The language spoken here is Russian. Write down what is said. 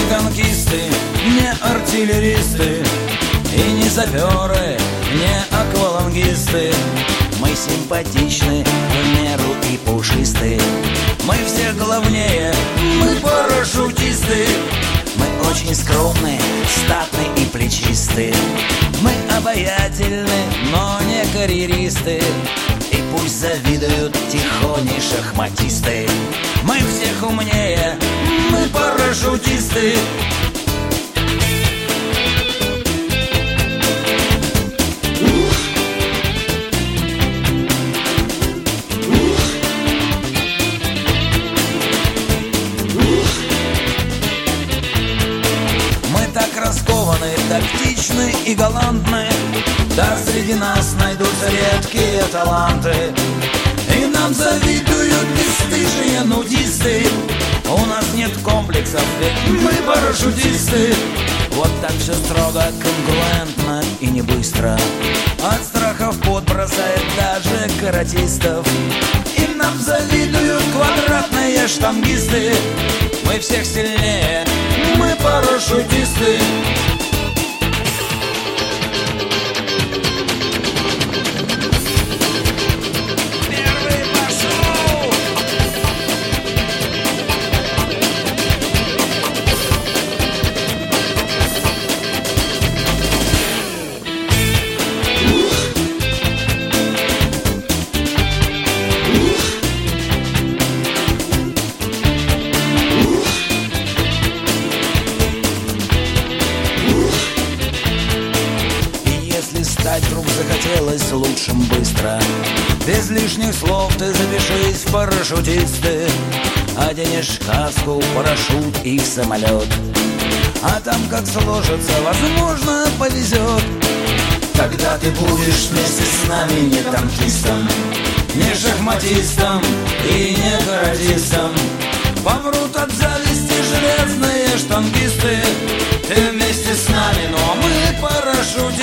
танкисты, не артиллеристы и не саперы, не аквалангисты. Мы симпатичны, в меру и пушисты. Мы все главнее, мы парашютисты. Мы очень скромные, статные и плечистые. Мы обаятельны, но не карьеристы. И пусть завидуют тихоней шахматисты. Мы всех умнее, мы парашютисты. Раскованы, тактичны и галантны. Да, среди нас найдутся редкие таланты. И нам завидуют бесстыжие нудисты. У нас нет комплексов, ведь мы парашютисты. Вот так все строго, конкурентно и не быстро. От страха в пот бросает даже каратистов. И нам завидуют квадратные штангисты. Мы всех сильнее, мы парашютисты. Первый пошел! Стать вдруг захотелось лучшим быстро. Без лишних слов ты запишись в парашютисты. Оденешь каску, парашют и самолет. А там как сложится, возможно, повезет. Когда ты будешь вместе с нами не танкистом, не шахматистом и не каратистом. Помрут от зависти железные штангисты. Ты вместе с нами, но мы парашютисты.